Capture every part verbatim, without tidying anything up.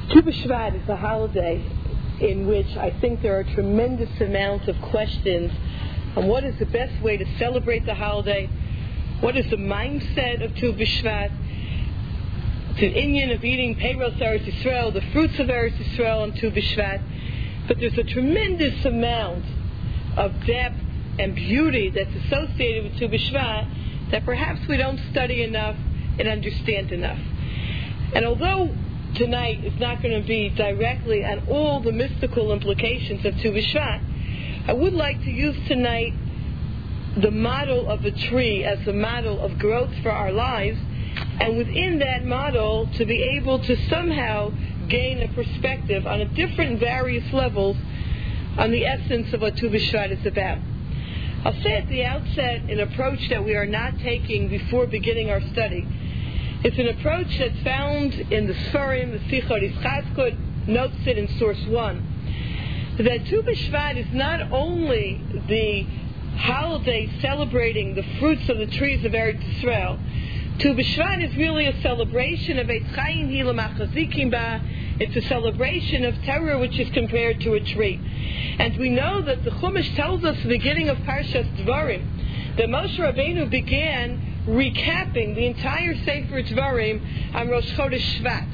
Tu B'Shvat is a holiday in which I think there are a tremendous amount of questions on what is the best way to celebrate the holiday, what is the mindset of Tu B'Shvat. It's an Inyan of eating Peiros Eretz Yisrael, the fruits of Eretz Yisrael on Tu B'Shvat, but there's a tremendous amount of depth and beauty that's associated with Tu B'Shvat that perhaps we don't study enough and understand enough. And although tonight is not going to be directly on all the mystical implications of Tu B'Shvat, I would like to use tonight the model of a tree as a model of growth for our lives, and within that model to be able to somehow gain a perspective on a different various levels on the essence of what Tu B'Shvat is about. I'll say at the outset an approach that we are not taking before beginning our study. It's an approach that's found in the Sfarim, the Sichot Yischaskut notes it in source one, that Tu B'Shvat is not only the holiday celebrating the fruits of the trees of Eretz Yisrael. Tu B'Shvat is really a celebration of Eitz Chaim Hi L'Machazikim Ba. It's a celebration of Torah which is compared to a tree. And we know that the Chumash tells us at the beginning of Parshas Dvarim that Moshe Rabbeinu began recapping the entire Sefer Dvarim on Rosh Chodesh Shvat.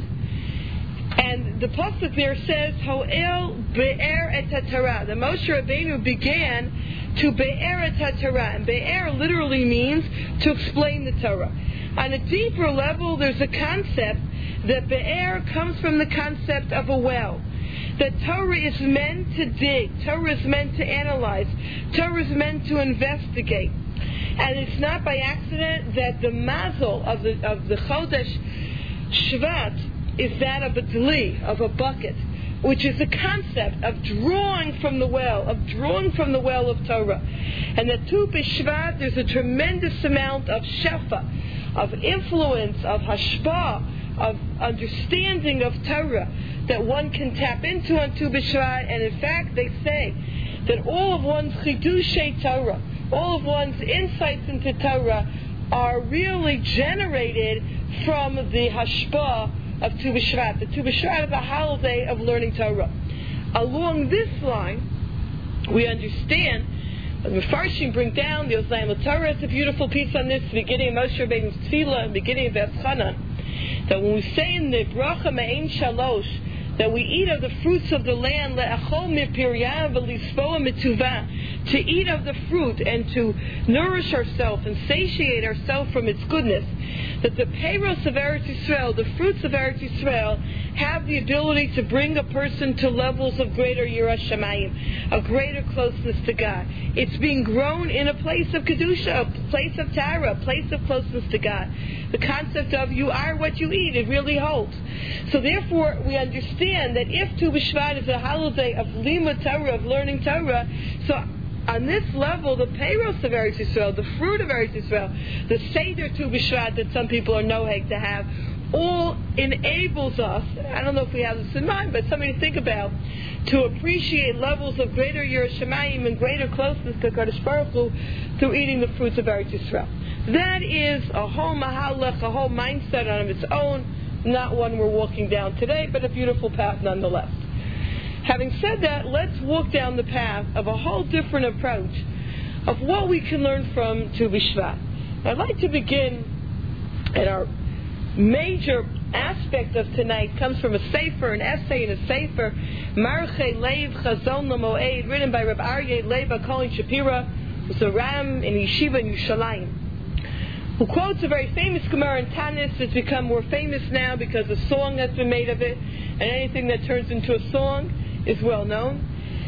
And the pasuk there says, Ho'el be'er et ha-Torah. The Moshe Rabbeinu began to be'er et ha-Torah. And be'er literally means to explain the Torah. On a deeper level, there's a concept that be'er comes from the concept of a well. That Torah is meant to dig. Torah is meant to analyze. Torah is meant to investigate. And it's not by accident that the mazel of the of the Chodesh Shvat is that of a dli, of a bucket, which is the concept of drawing from the well, of drawing from the well of Torah. And that Tu B'Shvat, there's a tremendous amount of shefa, of influence, of hashpah, of understanding of Torah that one can tap into on Tu B'Shvat. And in fact, they say that all of one's chidushei Torah, all of one's insights into Torah are really generated from the hashpah of Tu B'Shvat. The Tu B'Shvat is a holiday of learning Torah. Along this line, we understand, the Mefarshim bring down, the Ozayim Torah has a beautiful piece on this, the beginning of Moshe Rabbeinu's Tefillah, and the beginning of Etchanan, that when we say in the Bracha Me'ein Shalosh, that we eat of the fruits of the land, le'achol mipiryav v'lispoa mituvah, to eat of the fruit and to nourish ourselves and satiate ourselves from its goodness, that the peiros of Eretz Yisrael, the fruits of Eretz Yisrael, have the ability to bring a person to levels of greater Yiras Shamayim, a greater closeness to God. It's being grown in a place of Kedusha, a place of Tara, a place of closeness to God. The concept of you are what you eat, it really holds. So therefore, we understand that if Tu B'Shvat is a holiday of Limud Torah, of learning Torah, so on this level, the peiros of Eretz Yisrael, the fruit of Eretz Yisrael, the Seder Tu B'Shvat that some people are noheg to have, all enables us, I don't know if we have this in mind, but something to think about, to appreciate levels of greater Yiras Shamayim and greater closeness to Kadosh Baruch Hu through eating the fruits of Eretz Yisrael. That is a whole mahalach, a whole mindset on its own, not one we're walking down today, but a beautiful path nonetheless. Having said that, let's walk down the path of a whole different approach of what we can learn from Tu B'Shvat. I'd like to begin at our major aspect of tonight comes from a sefer, an essay in a sefer, Marchei Lev Chazon L'Moed, written by Reb Aryeh Leib HaKohen Shapira, who's a Ram in Yeshiva in Yerushalayim, who quotes a very famous Gemara in Tanis. It's become more famous now because a song has been made of it, and anything that turns into a song is well known,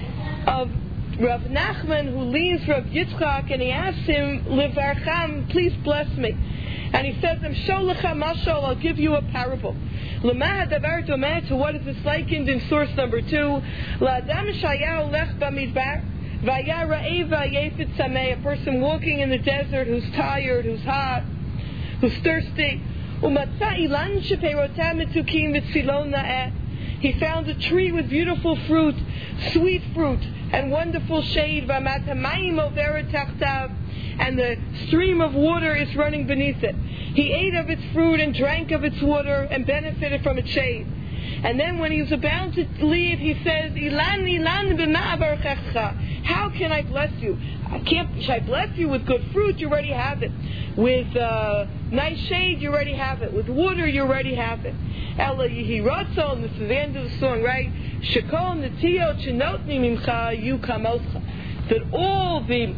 of Rav Nachman, who leaves Rav Yitzchak and he asks him, Levarcham, please bless me. And he says, Amsholacha mashal, I'll give you a parable. L'maha davar domeh, to what is this likened in source number two? La'adam shaya olech b'midbar, v'aya ra'ev v'ayefet sameh, a person walking in the desert who's tired, who's hot, who's thirsty. U'matza ilan shepeirotam etukim v'tzilon na'eh. He found a tree with beautiful fruit, sweet fruit, and wonderful shade. V'amatamayim overet tachtav, and the stream of water is running beneath it. He ate of its fruit and drank of its water and benefited from its shade. And then when he's about to leave, he says, Ilan, Ilan b'ma avarchecha. How can I bless you? I can't. Should I bless you with good fruit? You already have it. With uh, nice shade, you already have it. With water, you already have it. Ela yihi ratzon. This is the end of the song, right? Shekol netiyot shenotni mimcha yu kamoscha. That all the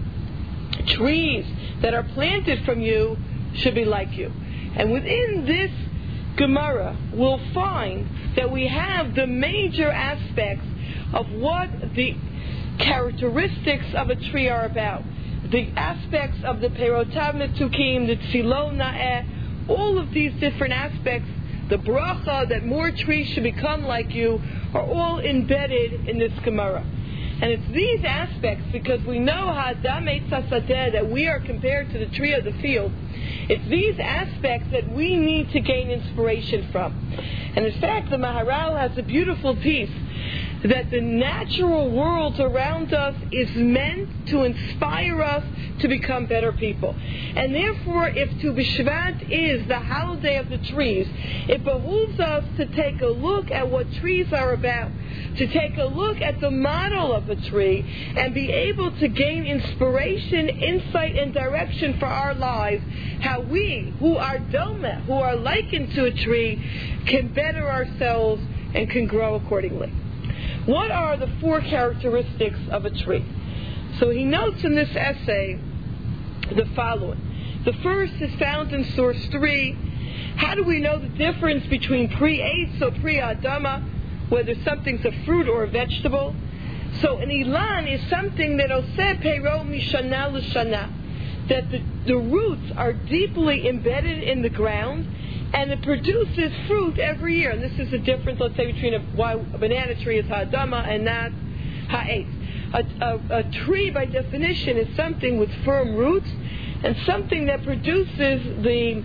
trees that are planted from you should be like you. And within this Gemara, we'll find that we have the major aspects of what the characteristics of a tree are about. The aspects of the Perotav Metukim, the Tzilo Na'eh, all of these different aspects, the bracha that more trees should become like you, are all embedded in this Gemara. And it's these aspects, because we know Ha'adam Eitz HaSadeh, that we are compared to the tree of the field. It's these aspects that we need to gain inspiration from. And in fact, the Maharal has a beautiful piece that the natural world around us is meant to inspire us to become better people. And therefore, if Tu B'Shvat is the holiday of the trees, it behooves us to take a look at what trees are about, to take a look at the model of a tree, and be able to gain inspiration, insight, and direction for our lives, how we, who are doma, who are likened to a tree, can better ourselves and can grow accordingly. What are the four characteristics of a tree? So he notes in this essay the following. The first is found in source three. How do we know the difference between pre-eitz or pre-adama, whether something's a fruit or a vegetable? So an ilan is something that oseh peiro mishana l'shana, that the, the roots are deeply embedded in the ground, and it produces fruit every year. And this is the difference, let's say, between a, why a banana tree is ha'adama and not ha'etz. A, a, a tree, by definition, is something with firm roots and something that produces the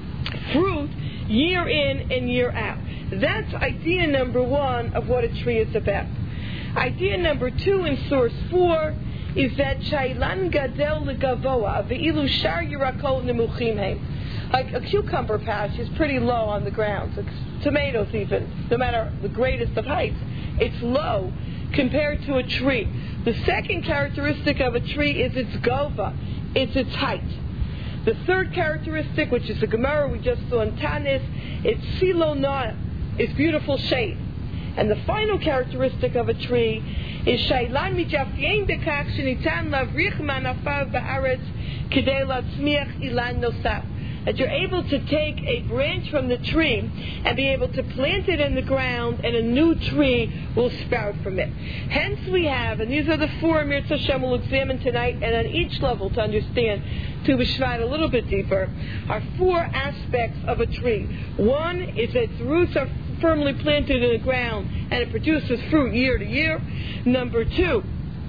fruit year in and year out. That's idea number one of what a tree is about. Idea number two in source four is that shailan gadel legavoa ve'ilu shar yirakol nemuchim heim. Like a cucumber patch is pretty low on the ground. It's tomatoes even, no matter the greatest of heights, it's low compared to a tree. The second characteristic of a tree is its gova, it's its height. The third characteristic, which is the Gemara we just saw in Tanis, it's silo noah, it's beautiful shade. And the final characteristic of a tree is shailan mijafyein bekach shenitan lavrich manafav ba'aretz kedei latzmiach ilan nosaf. That you're able to take a branch from the tree and be able to plant it in the ground, and a new tree will sprout from it. Hence we have, and these are the four Mirz Hashem we'll examine tonight, and on each level to understand Tu B'Shvat a little bit deeper, are four aspects of a tree. One is its roots are firmly planted in the ground and it produces fruit year to year. Number two,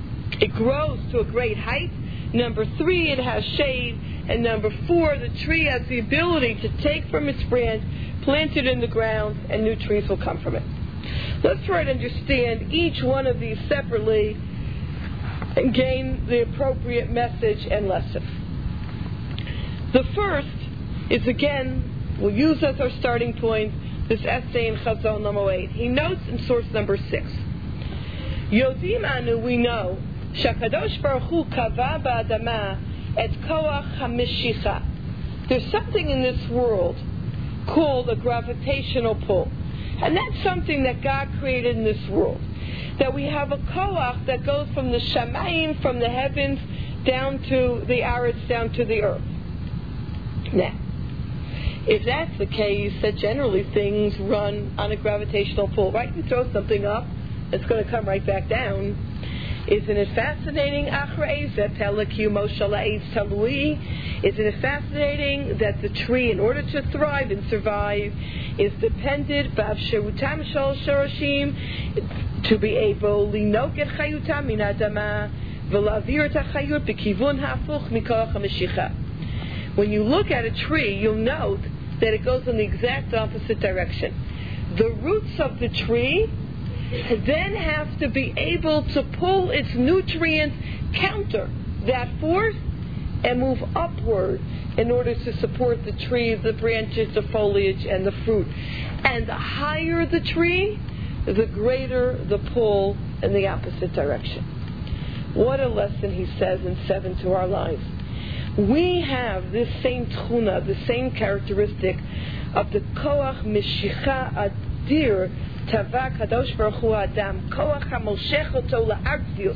it grows to a great height. Number three, it has shade. And number four, the tree has the ability to take from its branch, plant it in the ground, and new trees will come from it. Let's try to understand each one of these separately and gain the appropriate message and lesson. The first is, again, we'll use as our starting point this essay in Chazon number eight. He notes in source number six, Yodim anu, we know, Shakadosh Baruch Hu kava ba'adama et koach hamishicha. There's something in this world called a gravitational pull. And that's something that God created in this world. That we have a koach that goes from the shamayim, from the heavens, down to the aretz, down to the earth. Now, if that's the case, that generally things run on a gravitational pull, right? You throw something up, it's going to come right back down. Isn't it fascinating? Isn't it fascinating that the tree, in order to thrive and survive, is dependent to be able when you look at a tree, you'll note that it goes in the exact opposite direction. The roots of the tree then have to be able to pull its nutrients, counter that force, and move upward in order to support the tree, the branches, the foliage, and the fruit. And the higher the tree, the greater the pull in the opposite direction. What a lesson he says in seven to our lives. We have this same tchuna, the same characteristic of the koach mishicha adir tava kadosh baruch hu adam koach hamoshech oto la'artzius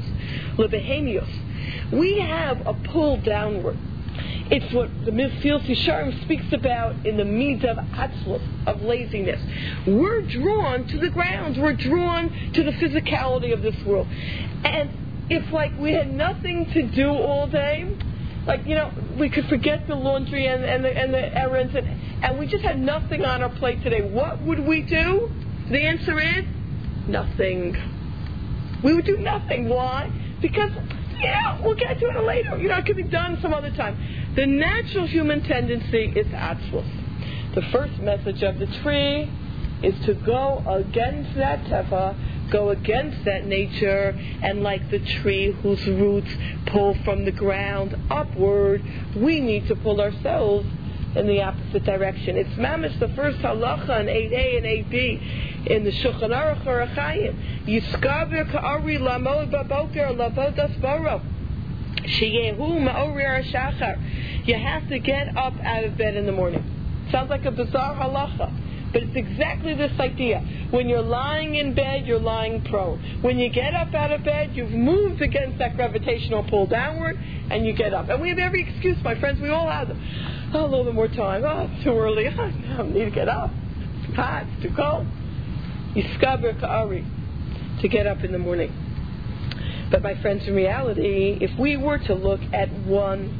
lebehemius. We have a pull downward. It's what the Mesilas Yesharim speaks about in the midah of atzlus, of laziness. We're drawn to the ground. We're drawn to the physicality of this world. And if, like, we had nothing to do all day, like, you know, we could forget the laundry and, and, the, and the errands, and, and we just had nothing on our plate today, what would we do? The answer is nothing. We would do nothing. Why? Because, yeah, we'll get to it later. You know, it could be done some other time. The natural human tendency is atzlus. The first message of the tree is to go against that teva, go against that nature, and like the tree whose roots pull from the ground upward, we need to pull ourselves in the opposite direction. It's mamish the first halacha in eight A and eight B in the Shulchan Aruch Orach Chaim. Yiskaber ka'ari lamod baboker lavodas boro. Sheyehu ma'orer shachar. You have to get up out of bed in the morning. Sounds like a bizarre halacha, but it's exactly this idea. When you're lying in bed, you're lying prone. When you get up out of bed, you've moved against that gravitational pull downward, and you get up. And we have every excuse, my friends. We all have them. Oh, a little bit more time. Oh, it's too early. Oh, I need to get up. It's too hot. It's too cold. Yiskaber ka'ari, to get up in the morning. But my friends, in reality, if we were to look at one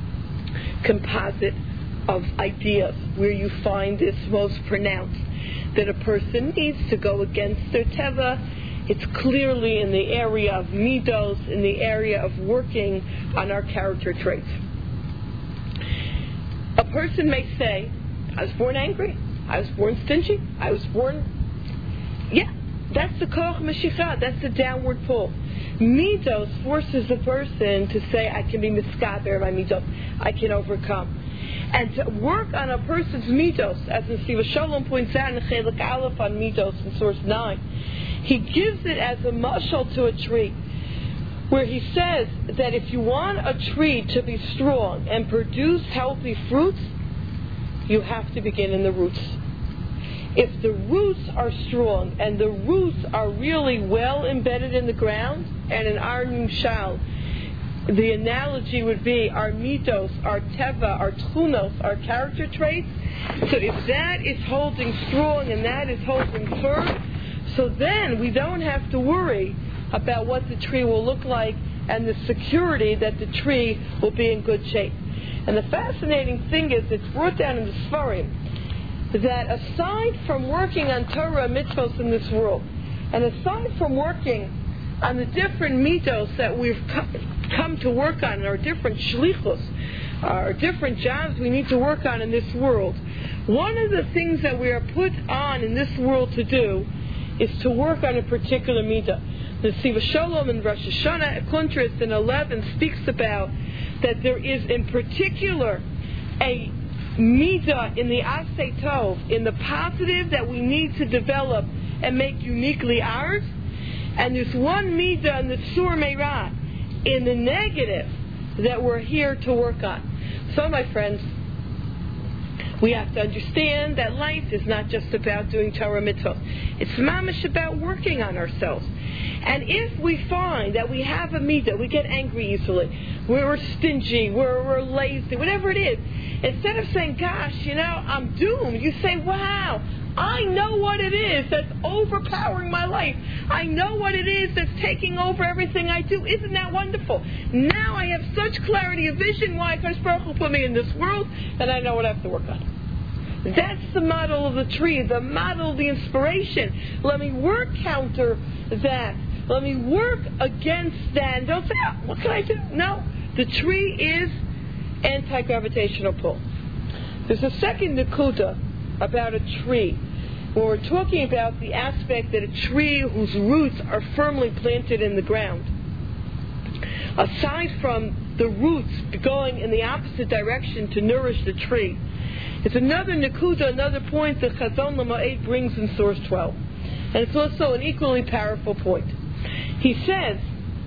composite of ideas where you find this most pronounced, that a person needs to go against their teva, it's clearly in the area of midos, in the area of working on our character traits. A person may say, I was born angry, I was born stingy, I was born... Yeah, that's the koach meshicha, that's the downward pull. Midos forces the person to say, I can be miskaber my midos, I can overcome. And to work on a person's midos, as the Siva Shalom points out in Chelik Aleph on midos in source nine, he gives it as a mashal to a tree, where he says that if you want a tree to be strong and produce healthy fruits, you have to begin in the roots. If the roots are strong and the roots are really well embedded in the ground, and in our nimshal, the analogy would be our mitos, our teva, our tchunos, our character traits. So if that is holding strong and that is holding firm, so then we don't have to worry about what the tree will look like and the security that the tree will be in good shape. And the fascinating thing is, it's brought down in the Sfarim that aside from working on Torah mitzvos in this world, and aside from working on the different mitos that we've come to work on, our different shlichus, our different jobs we need to work on in this world, one of the things that we are put on in this world to do is to work on a particular midah. The Siva Shalom in Rosh Hashanah at Kuntras in eleven speaks about that there is in particular a midah in the Aseh Tov, in the positive that we need to develop and make uniquely ours, and there's one midah in the Sur Meirah, in the negative, that we're here to work on. So, my friends, we have to understand that life is not just about doing Torah mitzvot. It's mamish about working on ourselves. And if we find that we have a midah, we get angry easily, we're stingy, we're, we're lazy, whatever it is, instead of saying, gosh, you know, I'm doomed, you say, wow, I know what it is that's overpowering my life. I know what it is that's taking over everything I do. Isn't that wonderful? Now I have such clarity of vision why Kadosh Baruch Hu put me in this world, and I know what I have to work on. That's the model of the tree, the model of the inspiration. Let me work counter that. Let me work against that. And don't say, oh, what can I do? No. The tree is anti-gravitational pull. There's a second nakuda about a tree, when we're talking about the aspect that a tree whose roots are firmly planted in the ground. Aside from the roots going in the opposite direction to nourish the tree. It's another Nakuda, another point that Chazon Lama'ed brings in source twelve. And it's also an equally powerful point. He says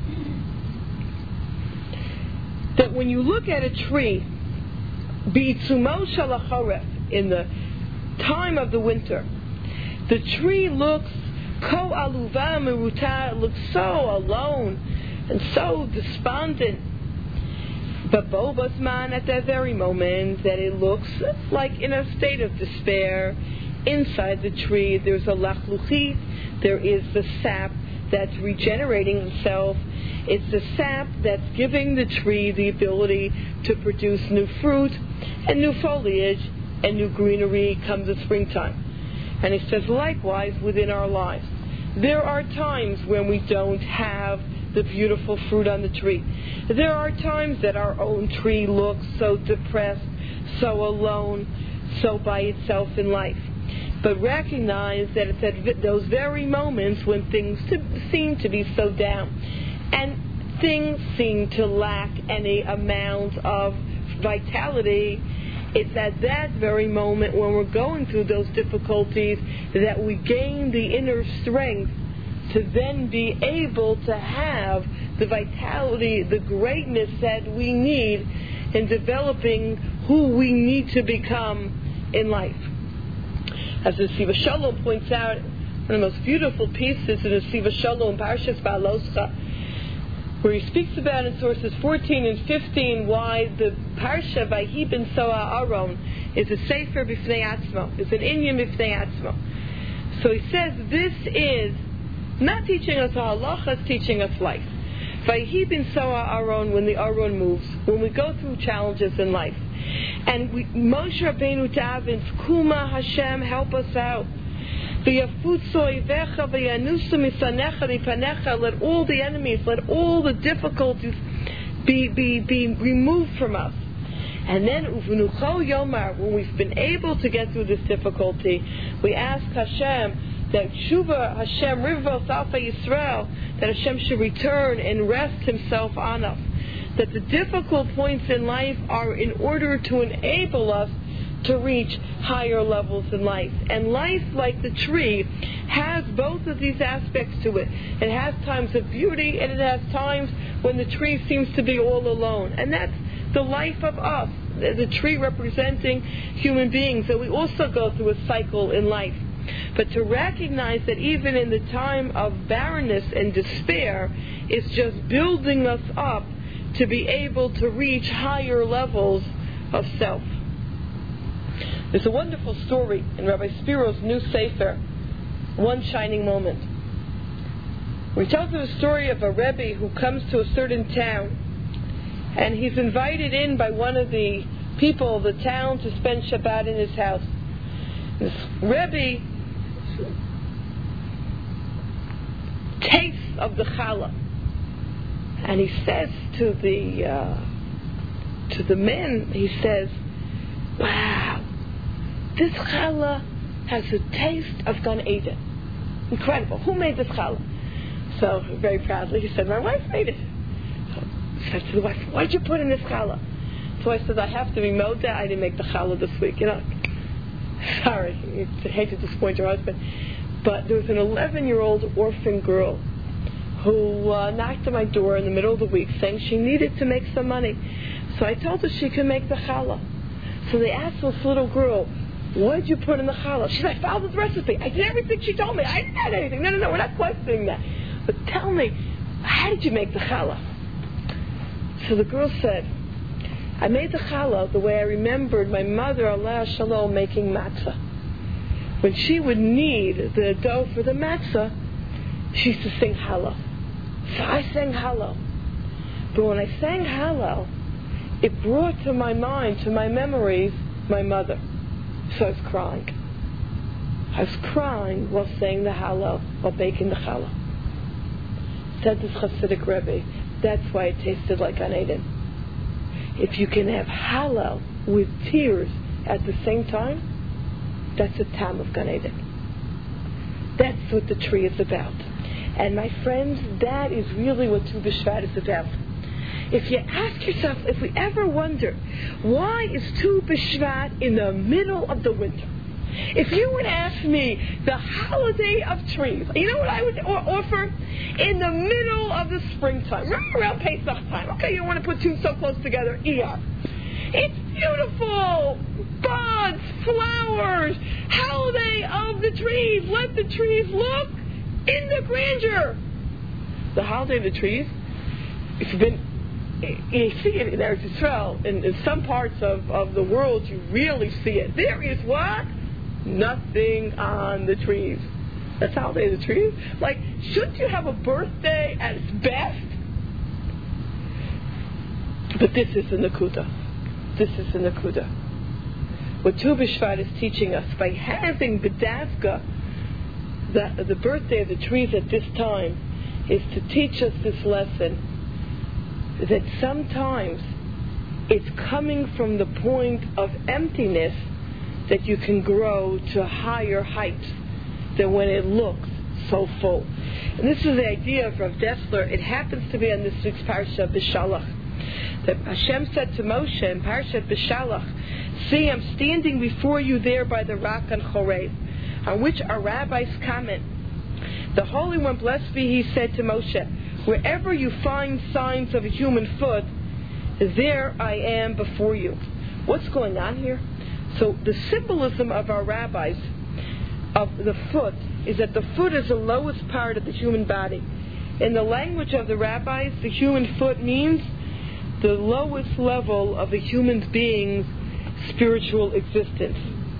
that when you look at a tree, B'itzumo shel hacharef, in the time of the winter, the tree looks ko aluva meruta, it looks so alone and so despondent. But bo basman, at that very moment that it looks like in a state of despair, inside the tree there's a lachluchit, there is the sap that's regenerating itself. It's the sap that's giving the tree the ability to produce new fruit and new foliage and new greenery come the springtime. And he says likewise within our lives. There are times when we don't have the beautiful fruit on the tree. There are times that our own tree looks so depressed, so alone, so by itself in life. But recognize that it's at those very moments when things seem to be so down and things seem to lack any amount of vitality. It's at that very moment when we're going through those difficulties that we gain the inner strength to then be able to have the vitality, the greatness that we need in developing who we need to become in life. As the Siva Shalom points out, one of the most beautiful pieces in the Siva Shalom, Parshas Ba'aloscha, where he speaks about in sources fourteen and fifteen why the Parsha Vayhi ben Soa Aaron is a Sefer B'fnei Atzmo, is an Inyan B'fnei Atzmo. So he says this is not teaching us a halacha, it's teaching us life. Vayhi ben Soa Aaron, when the Aaron moves, when we go through challenges in life. And we, Moshe Rabbeinu davens, Kuma Hashem, help us out. Let all the enemies, let all the difficulties be, be, be removed from us. And then, when we've been able to get through this difficulty, we ask Hashem that Shuva Hashem Rivos Alpha Yisrael, that Hashem should return and rest Himself on us. That the difficult points in life are in order to enable us to reach higher levels in life. And life, like the tree, has both of these aspects to it. It has times of beauty and it has times when the tree seems to be all alone. And that's the life of us, the tree representing human beings. That we also go through a cycle in life. But to recognize that even in the time of barrenness and despair, it's just building us up to be able to reach higher levels of self. There's a wonderful story in Rabbi Spiro's new Sefer, One Shining Moment, where he tells us a story of a Rebbe who comes to a certain town, and he's invited in by one of the people of the town to spend Shabbat in his house. This Rebbe tastes of the challah, and he says to the uh, to the men, he says, "Wow, this challah has a taste of Gan Eden. Incredible. Who made this challah?" So, very proudly, he said, "My wife made it." So he said to the wife, "What did you put in this challah?" So I said, "I have to be moda. I didn't make the challah this week. You know, sorry, I hate to disappoint your husband." But there was an eleven-year-old orphan girl who uh, knocked on my door in the middle of the week saying she needed to make some money. So I told her she could make the challah. So they asked this little girl, "What did you put in the challah?" She said, "I followed the recipe. I did everything she told me. I didn't add anything." No, no, no, we're not questioning that. But tell me, how did you make the challah? So the girl said, "I made the challah the way I remembered my mother, Allah Shalom, making matzah. When she would knead the dough for the matzah, she used to sing Hallel. So I sang Hallel. But when I sang Hallel, it brought to my mind, to my memories, my mother. So I was crying. I was crying while saying the Hallel, while baking the challah." Said this Hasidic Rebbe, that's why it tasted like Gan Eden. If you can have Hallel with tears at the same time, that's a tam of Gan Eden. That's what the tree is about. And my friends, that is really what Tu B'Shvat is about. if you ask yourself, if we ever wonder, why is Tu B'Shvat in the middle of the winter? If you would ask me the holiday of trees, you know what I would offer? In the middle of the springtime, right around Pesach time. Okay, you don't want to put two so close together. Yeah. It's beautiful. Buds, flowers, holiday of the trees. Let the trees look in the grandeur. The holiday of the trees, if you've been, you see it in Eretz Yisrael, in, in some parts of, of the world you really see it. There is what? Nothing on the trees. That's holiday of the trees. Like, shouldn't you have a birthday at its best? But this is the Nakuda. This is the Nakuda. What Tu B'Shvat is teaching us by having B'davka, the, the birthday of the trees at this time, is to teach us this lesson that sometimes it's coming from the point of emptiness that you can grow to higher heights than when it looks so full. And this is the idea of Rav Dessler. It happens to be on this week's Parsha B'Shalach. That Hashem said to Moshe in Parsha B'Shalach, see, I'm standing before you there by the rock on Horeb, on which our rabbis comment. The Holy One, blessed be He, said to Moshe, wherever you find signs of a human foot, there I am before you. What's going on here? So the symbolism of our rabbis of the foot is that the foot is the lowest part of the human body. In the language of the rabbis, the human foot means the lowest level of the human being's spiritual existence.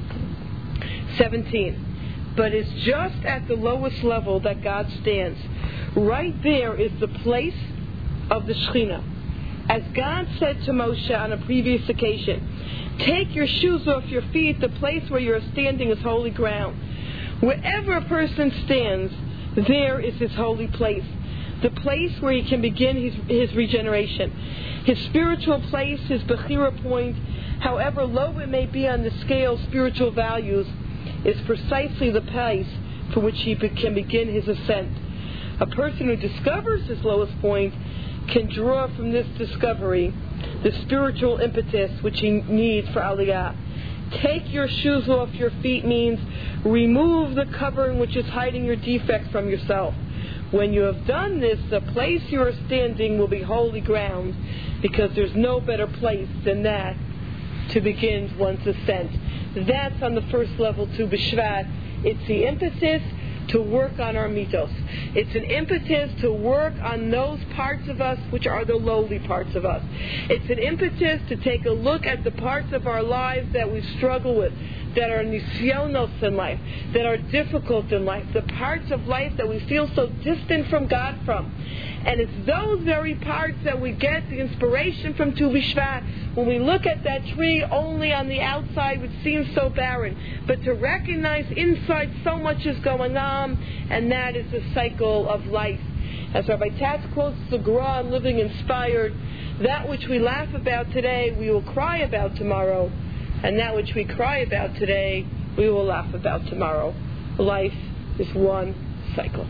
seventeen. But it's just at the lowest level that God stands. Right there is the place of the Shekhinah. As God said to Moshe on a previous occasion, take your shoes off your feet. The place where you're standing is holy ground. Wherever a person stands, there is his holy place. The place where he can begin his, his regeneration. His spiritual place, his Bechira point, however low it may be on the scale of spiritual values, is precisely the place for which he can begin his ascent. A person who discovers his lowest point can draw from this discovery the spiritual impetus which he needs for Aliyah. Take your shoes off your feet means remove the covering which is hiding your defects from yourself. When you have done this, the place you are standing will be holy ground, because there's no better place than that to begin one's ascent. That's on the first level to B'Shvat. It's the impetus to work on our mitos. It's an impetus to work on those parts of us which are the lowly parts of us. It's an impetus to take a look at the parts of our lives that we struggle with, that are nisyonos in life, that are difficult in life, the parts of life that we feel so distant from God from. And it's those very parts that we get the inspiration from Tu B'Shvat. When we look at that tree only on the outside, which seems so barren, but to recognize inside so much is going on, and that is the cycle of life. As Rabbi Tatz quotes the Gra on Living Inspired, that which we laugh about today, we will cry about tomorrow, and that which we cry about today, we will laugh about tomorrow. Life is one cycle.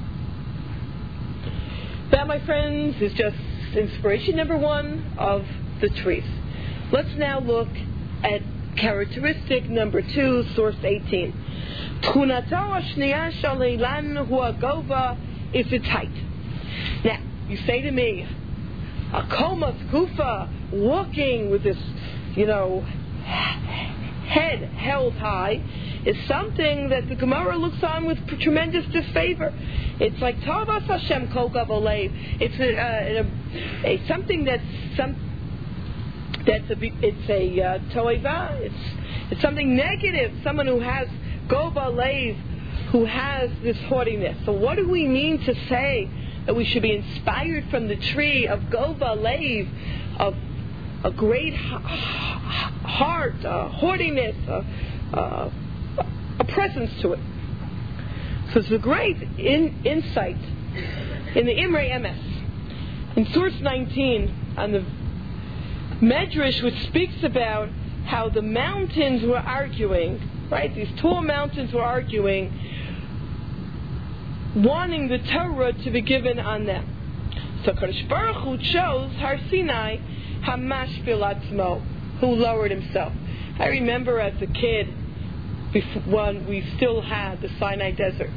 That, my friends, is just inspiration number one of the trees. Let's now look at characteristic number two, source eighteen. Tchunato hashniya shel Eilan hu hagova is its height. Now, you say to me, a komas kufa, walking with this, you know, head held high, is something that the Gemara looks on with tremendous disfavor. It's like Tavas Hashem Kokav Olev. It's a, a, a, a something that's some that's a it's a uh, toiva. It's it's something negative. Someone who has Gov Olev, who has this haughtiness. So what do we mean to say that we should be inspired from the tree of Gov Olev, of a great heart, a haughtiness, a, a, a presence to it? So it's a great in, insight in the Imrei Emes. In source nineteen, on the Medrash, which speaks about how the mountains were arguing, right? These tall mountains were arguing, wanting the Torah to be given on them. So Kadosh Baruch Hu chose Har Sinai Hamashpil Atzmo, who lowered himself. I remember as a kid, when we still had the Sinai Desert,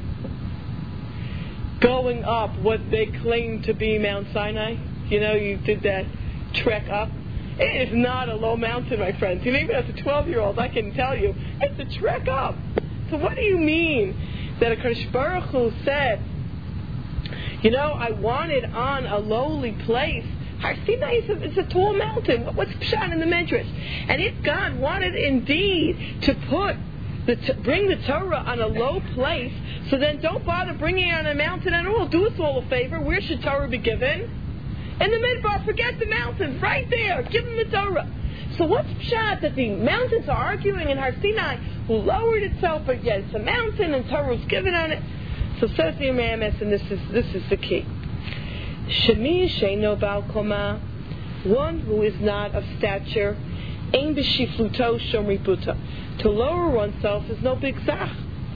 going up what they claimed to be Mount Sinai. You know, you did that trek up. It is not a low mountain, my friends. You know, even as a twelve-year-old, I can tell you, it's a trek up. So what do you mean that a Kadosh Baruch Hu said, you know, I want it on a lowly place? Har Sinai is a, it's a tall mountain. What's pshat in the Midrash? And if God wanted indeed to put the t- bring the Torah on a low place, so then don't bother bringing it on a mountain at all. Do us all a favor. Where should Torah be given? In the Midbar. Forget the mountains. Right there. Give them the Torah. So what's pshat that the mountains are arguing in Har Sinai, who lowered itself, but yet it's a mountain and Torah was given on it? So says the Imam, and this is this is the key. Shemi sheino bal koma, one who is not of stature, ein b'shifluto shom ributa. To lower oneself is no big zach.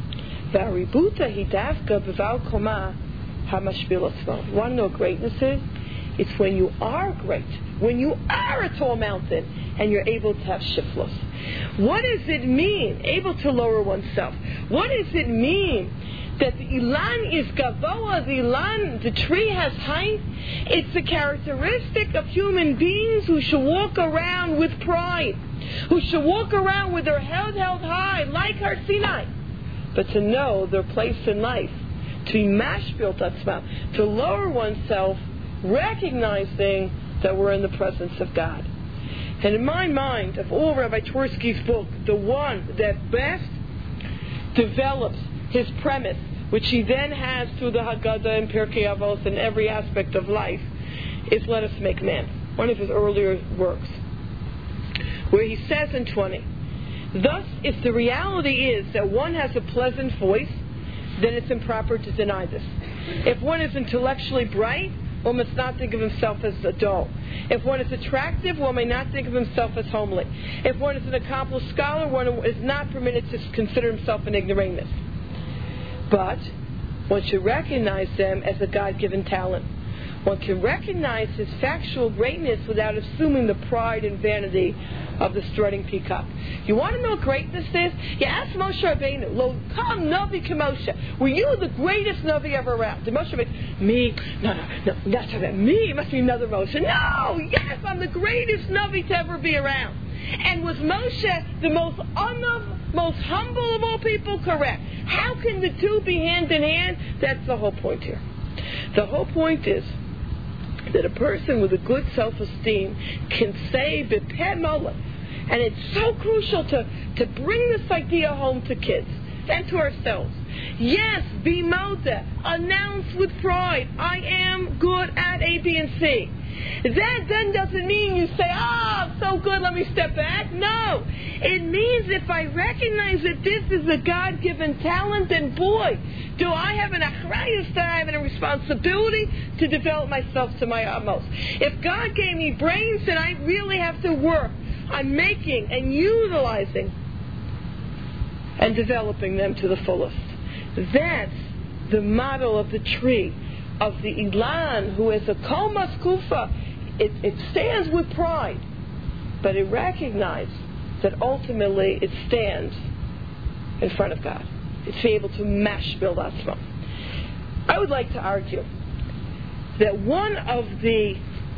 V'aributa hidavka b'val koma hamashpil atzmo. Want to know what greatness is? It's when you are great, when you are a tall mountain, and you're able to have shiflos. What does it mean, able to lower oneself? What does it mean that the ilan is gavoa, the ilan, the tree has height? It's a characteristic of human beings who should walk around with pride, who should walk around with their head held high, like Har Sinai, but to know their place in life, to be mashpil tatzma, to lower oneself, recognizing that we're in the presence of God. And in my mind, of all Rabbi Twersky's book, the one that best develops his premise, which he then has through the Haggadah and Pirkei Avos and every aspect of life, is Let Us Make Man, one of his earlier works, where he says in twenty, thus, if the reality is that one has a pleasant voice, then it's improper to deny this. If one is intellectually bright, one must not think of himself as a dull. If one is attractive, one may not think of himself as homely. If one is an accomplished scholar, one is not permitted to consider himself an ignoramus. But one should recognize them as a God-given talent. One can recognize his factual greatness without assuming the pride and vanity of the strutting peacock. You want to know what greatness is? You ask Moshe Rabbeinu, Lo kam Navi Kemoshe, were you the greatest Navi ever around? Did Moshe Rabbeinu, me? No, no, no, that's not me. It must be another Moshe. No, yes, I'm the greatest Navi to ever be around. And was Moshe the most unav, most humble of all people? Correct. How can the two be hand in hand? That's the whole point here. The whole point is that a person with a good self-esteem can say b'peh mola, and it's so crucial to, to bring this idea home to kids and to ourselves. Yes, be moda, announce with pride, I am good at A, B, and C. That then doesn't mean you say, ah, oh, so good, let me step back. No. It means if I recognize that this is a God-given talent, then boy, do I have an achrayus, that I have a responsibility to develop myself to my utmost. If God gave me brains, then I really have to work on making and utilizing and developing them to the fullest. That's the model of the tree, of the Ilan, who is a komas kufa. It, it stands with pride, but it recognizes that ultimately it stands in front of God. It's able to mashpil atzmo. I would like to argue that one of the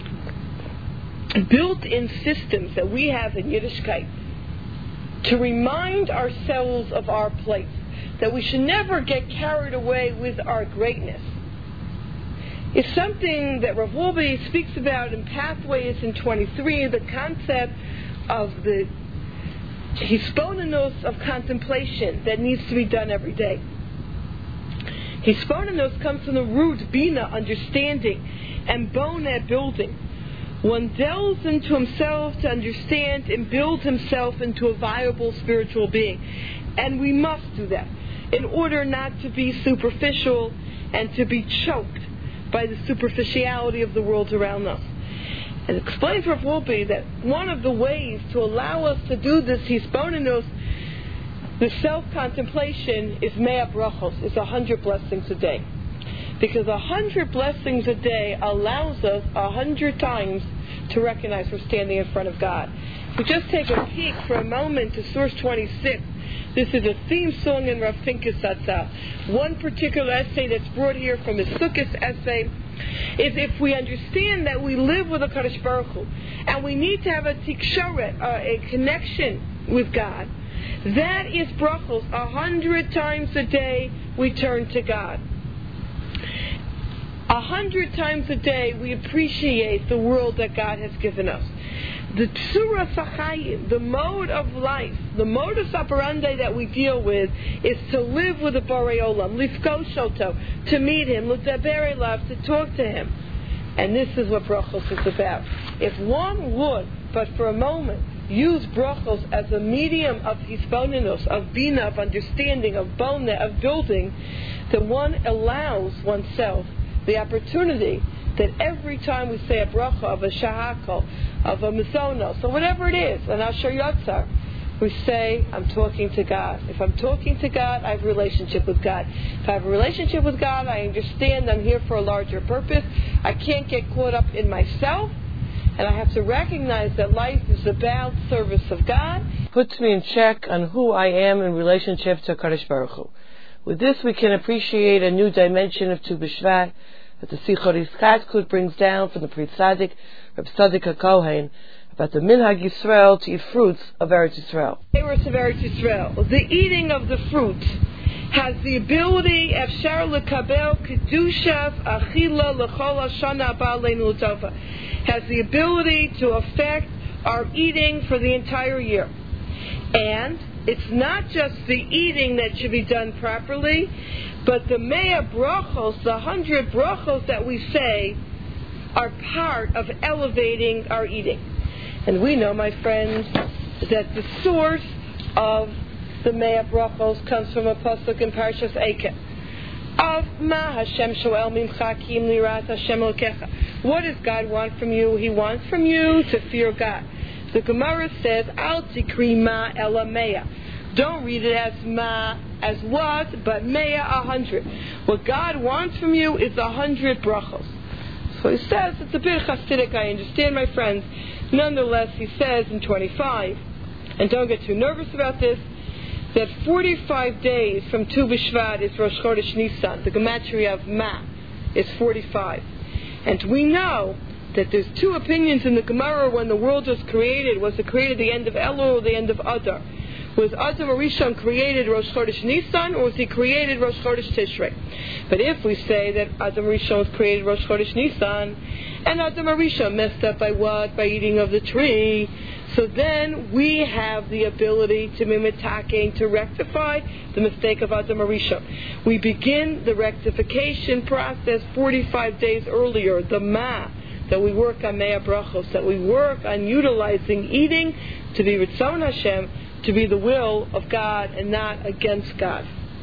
built-in systems that we have in Yiddishkeit to remind ourselves of our place, that we should never get carried away with our greatness, is something that Rav Wolbe speaks about in Pathways in twenty-three, the concept of the hisponenos of contemplation that needs to be done every day. Hisponenos comes from the root bina, understanding, and bona, building. One delves into himself to understand and build himself into a viable spiritual being. And we must do that in order not to be superficial and to be choked by the superficiality of the world around us. And explains Rav Wolbe that one of the ways to allow us to do this hisponenos, the self-contemplation, is mea brachos, is a hundred blessings a day. Because a hundred blessings a day allows us a hundred times to recognize we're standing in front of God. If we just take a peek for a moment to source twenty-six, this is a theme song in Rav Pinkus Zatzal. One particular essay that's brought here from his Sukkot essay is if we understand that we live with a Kadosh Baruch Hu, and we need to have a tikshoret, uh, a connection with God, that is brachos. A hundred times a day we turn to God. A hundred times a day we appreciate the world that God has given us. The tzura sachayim, the mode of life, the modus operandi that we deal with is to live with the Borei Olam, lifkosh oto, to meet Him, l'daber elav, to talk to Him. And this is what brachos is about. If one would, but for a moment, use brachos as a medium of hisbonenus, of bina, of understanding, of bona, of building, then one allows oneself the opportunity that every time we say a bracha of a shahakol, of a misonos, or whatever it is, an asher yotzar, we say, I'm talking to God. If I'm talking to God, I have a relationship with God. If I have a relationship with God, I understand I'm here for a larger purpose. I can't get caught up in myself, and I have to recognize that life is about service of God. Puts me in check on who I am in relationship to Kadosh Baruch Hu. With this, we can appreciate a new dimension of Tu B'Shvat that the Sichot Yisrael brings down from the Pri Tzadik, Reb Tzadik HaKohen, about the Minhag Yisrael to eat fruits of Eretz Yisrael. Eretz of Eretz Yisrael. The eating of the fruit has the ability, Efshar L'Kabel Kedushav Achila L'Chol HaShana Haba Aleinu L'Tova, has the ability to affect our eating for the entire year. And it's not just the eating that should be done properly, but the mea brachos, the hundred brachos that we say, are part of elevating our eating. And we know, my friends, that the source of the mea brachos comes from a pasuk in Parshas Eikeh. Of ma Hashem shoel mimcha ki im lirat Hashem Elokecha. What does God want from you? He wants from you to fear God. The Gemara says, Al tikri ma ela mea. Don't read it as ma, as what, but mea, a hundred. What God wants from you is a hundred brachos. So he says, it's a bit chassidic, I understand, my friends. Nonetheless, he says in twenty-five, and don't get too nervous about this, that forty-five days from Tu B'Shvat is Rosh Chodesh Nisan. The gematria of ma is forty-five. And we know that there's two opinions in the Gemara when the world was created. Was it created the end of Elul or the end of Adar? Was Adam Arishon created Rosh Chodesh Nisan, or was he created Rosh Chodesh Tishrei? But if we say that Adam Arishon was created Rosh Chodesh Nisan, and Adam Arishon messed up by what? By eating of the tree, so then we have the ability to mimitake, to rectify the mistake of Adam Arishon. We begin the rectification process forty-five days earlier, the ma, that we work on mea brachos, that we work on utilizing eating to be Ritzon Hashem, to be the will of God and not against God.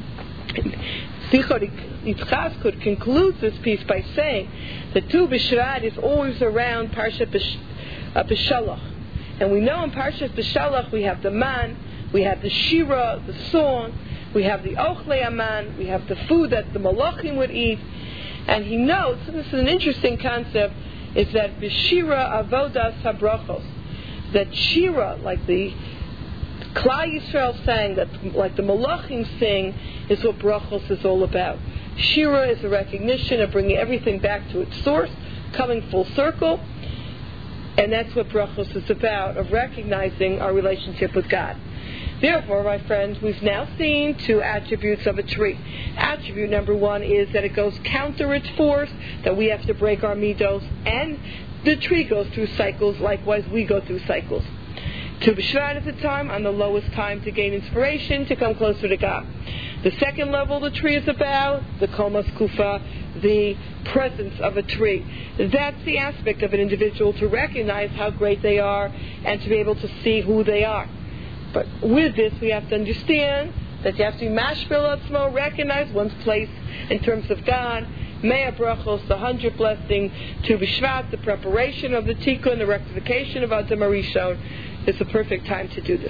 Sichot Yitzchak concludes this piece by saying that Tu B'Shvat is always around Parshat B'Shalach. And we know in Parshat B'Shalach we have the man, we have the shira, the song, we have the ochlei aman, we have the food that the malachim would eat. And he notes, and this is an interesting concept, is that B'Shira Avodas HaBrachos, that shira, like the Klal Yisrael sang, that like the Malachim sing, is what brachos is all about. Shira is a recognition of bringing everything back to its source, coming full circle, and that's what brachos is about, of recognizing our relationship with God. Therefore, my friends, we've now seen two attributes of a tree. Attribute number one is that it goes counter its force, that we have to break our midos, and the tree goes through cycles, likewise we go through cycles. Tu B'Shvat is a time, on the lowest time, to gain inspiration, to come closer to God. The second level the tree is about, the Komas Kufa, the presence of a tree. That's the aspect of an individual, to recognize how great they are and to be able to see who they are. But with this, we have to understand that you have to be mashpil atzmo, recognize one's place in terms of God. Mea brachos, the hundred blessing, Tu B'Shvat, the preparation of the tikkun, the rectification of Adam Arishon, is the perfect time to do this.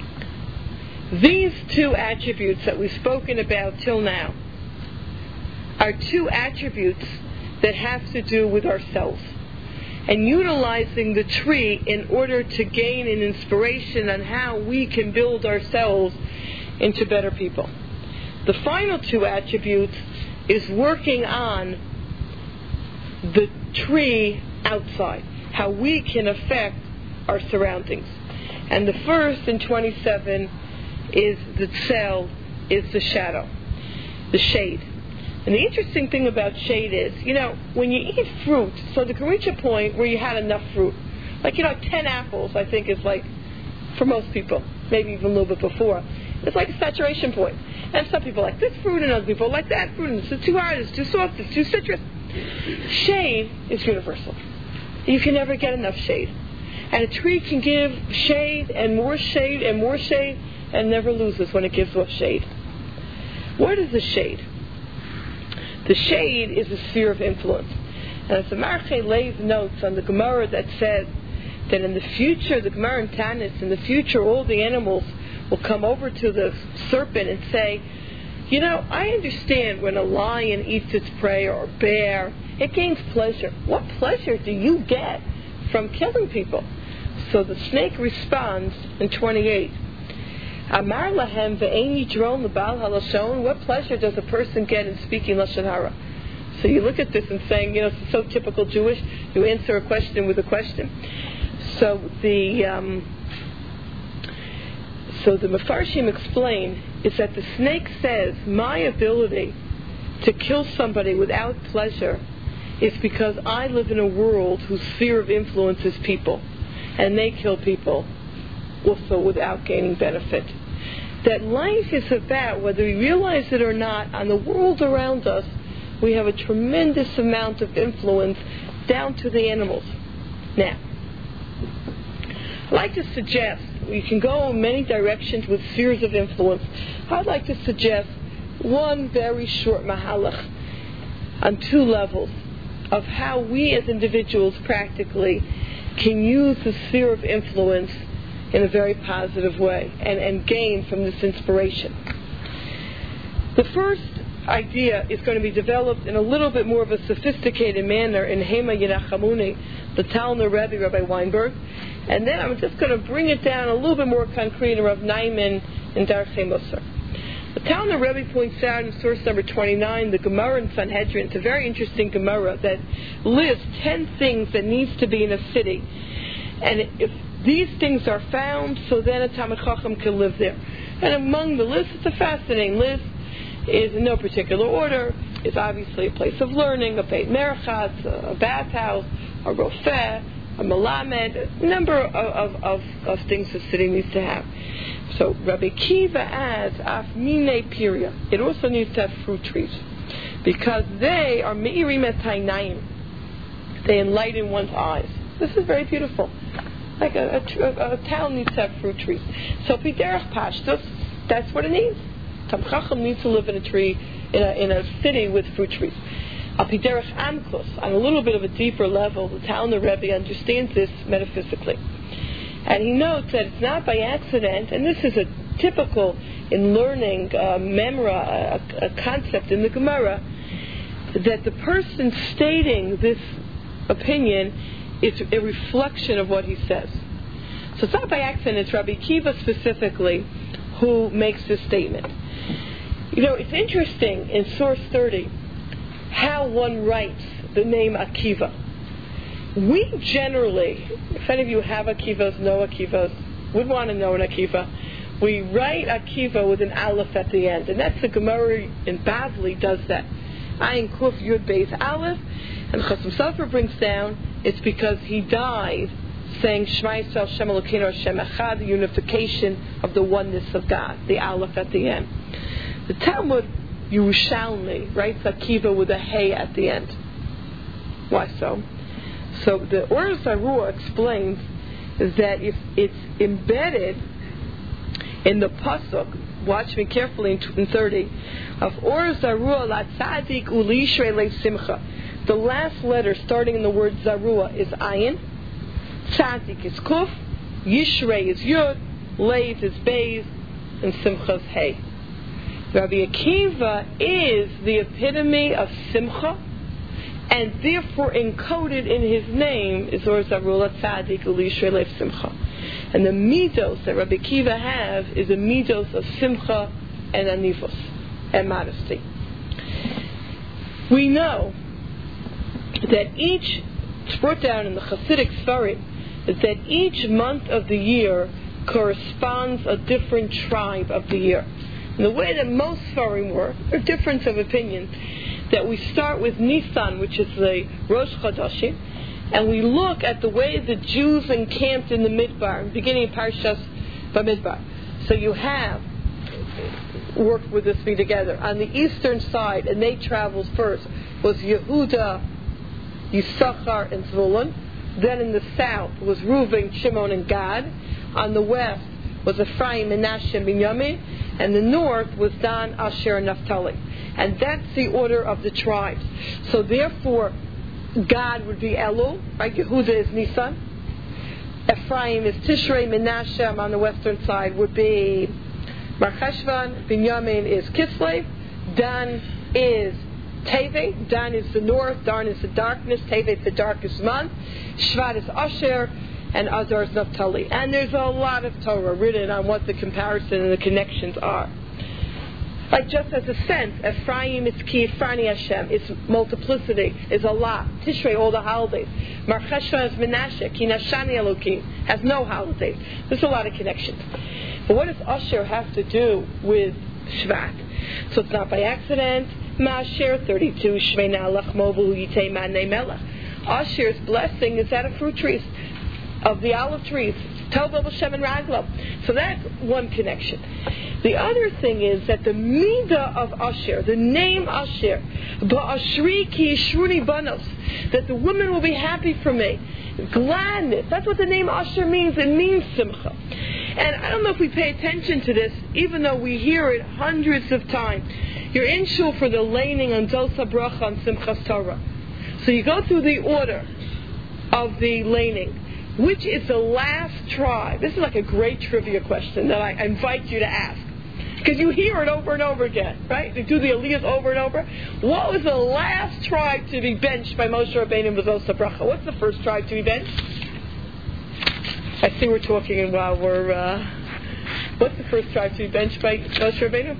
These two attributes that we've spoken about till now are two attributes that have to do with ourselves, and utilizing the tree in order to gain an inspiration on how we can build ourselves into better people. The final two attributes is working on the tree outside, how we can affect our surroundings. And the first in twenty-seven is the tzel, is the shadow, the shade. And the interesting thing about shade is, you know, when you eat fruit, so there can reach a point where you had enough fruit. Like, you know, ten apples, I think, is like, for most people, maybe even a little bit before, it's like a saturation point. And some people like this fruit, and other people like that fruit, and this is too hard, it's too soft, it's too citrus. Shade is universal. You can never get enough shade. And a tree can give shade and more shade and more shade and never loses when it gives off shade. What is the shade? The shade is a sphere of influence. And as the Marchei Lev notes on the Gemara that says that in the future, the Gemara in Tanis, in the future all the animals will come over to the serpent and say, you know, I understand when a lion eats its prey or a bear, it gains pleasure. What pleasure do you get from killing people? So the snake responds in twenty-eight. Amar lahem ve'ein yidron lebal halashon. What pleasure does a person get in speaking lashon hara? So you look at this and saying, you know, it's so typical Jewish. You answer a question with a question. So the um, so the Mefarshim explain is that the snake says, my ability to kill somebody without pleasure is because I live in a world whose sphere of influence is people, and they kill people also without gaining benefit. That life is about, whether we realize it or not, on the world around us, we have a tremendous amount of influence down to the animals. Now, I'd like to suggest, we can go in many directions with spheres of influence. I'd like to suggest one very short mahalach on two levels of how we as individuals practically can use the sphere of influence in a very positive way and, and gain from this inspiration. The first idea is going to be developed in a little bit more of a sophisticated manner in Hema Yerachamuni, the Talmud Rebbe, Rabbi Weinberg, and then I'm just going to bring it down a little bit more concrete in Rav Naiman in Darchei Musar. The Talmud Rebbe points out in source number twenty-nine, the Gemara in Sanhedrin. It's a very interesting Gemara that lists ten things that needs to be in a city, and if these things are found, so then a Talmid Chacham can live there. And among the list, it's a fascinating list, is in no particular order. It's obviously a place of learning, a Beit Merchatz, a bathhouse, a Rofeh, a Melamed, a number of, of, of, of things the city needs to have. So Rabbi Kiva adds, Af Mine Piria. It also needs to have fruit trees, because they are Meirim et Hainayim. They enlighten one's eyes. This is very beautiful. Like a, a, a town needs to have fruit trees. So Piderach Pashtos, that's what it needs. Tam Chacham needs to live in a tree, in a, in a city with fruit trees. A Piderach Amkus, on a little bit of a deeper level, the Talmud Rebbe understands this metaphysically. And he notes that it's not by accident, and this is a typical in learning uh, memra, a, a concept in the Gemara, that the person stating this opinion is a reflection of what he says. So it's not by accident, it's Rabbi Akiva specifically who makes this statement. You know, it's interesting in source thirty how one writes the name Akiva. We generally, if any of you have Akivos, know Akivos, would want to know an Akiva, we write Akiva with an Aleph at the end. And that's the Gemara in Bavli does that. Ayin Kuf Yud Beis Aleph. And Chasam Sofer brings down, it's because he died saying Shema Yisrael Shem Elokeinu Hashem Echad, the unification of the oneness of God, the Aleph at the end. The Talmud Yerushalmi writes Akiva with a Hey at the end. Why so? So the Or Zarua explains that if it's embedded in the pasuk, watch me carefully in thirty, of Or Zarua La Tzadik Ulishrei Le Simcha. The last letter starting in the word Zarua is Ayin, Tzadik is Kuf, Yishrei is Yud, Leiv is Beis, and Simcha is Hey. Rabbi Akiva is the epitome of simcha, and therefore encoded in his name is Or Zarula Tzadik Ulishrei Lev Simcha. And the midos that Rabbi Akiva has is a midos of simcha and anivos and modesty. We know that each, it's brought down in the Hasidic Sfarim, that each month of the year corresponds a different tribe of the year. And the way that most Sfarim work, a difference of opinion, that we start with Nisan, which is the Rosh Chodashim, and we look at the way the Jews encamped in the Midbar, beginning of Parshas Bamidbar. So you have, worked with this me together, on the eastern side, and they traveled first, was Yehuda, Yisachar, and Zvulun. Then in the south was Reuven, Shimon, and Gad. On the west was Ephraim, Menashe, and Binyamin. And the north was Dan, Asher, and Naphtali. And that's the order of the tribes. So therefore, Gad would be Elul, right? Yehuda is Nisan. Ephraim is Tishrei. Menashe on the western side would be Mar Cheshvan. Binyamin is Kislev. Dan is Tevet. Dan is the north. Dan is the darkness. Tevet is the darkest month. Shvat is Asher. And Adar is Naphtali. And there's a lot of Torah written on what the comparison and the connections are. Like just as a sense, Ephraim is Ki Ephraim Hashem. Its multiplicity is a lot. Tishrei, all the holidays. Mar Cheshvan is Menashe. Ki Nashani Elokim. Has no holidays. There's a lot of connections. But what does Asher have to do with Shvat? So it's not by accident. Ma'asher thirty-two. Shmei Na'alach Mobu Yitei Manei Melech. Asher's blessing is out of fruit trees, of the olive trees, Tobel, Shem, and Raglo. So that's one connection. The other thing is that the midah of Asher, the name Asher, Ba'ashri ki yishruni banos, that the women will be happy for me, gladness. That's what the name Asher means. It means simcha. And I don't know if we pay attention to this, even though we hear it hundreds of times. You're in shul for the laning on Dosa Bracha on Simchas Torah. So you go through the order of the laning. Which is the last tribe? This is like a great trivia question that I invite you to ask. Because you hear it over and over again, right? They do the aliyahs over and over. What was the last tribe to be benched by Moshe Rabbeinu and Bezosa Bracha? What's the first tribe to be benched? I see we're talking while we're... Uh, what's the first tribe to be benched by Moshe Rabbeinu?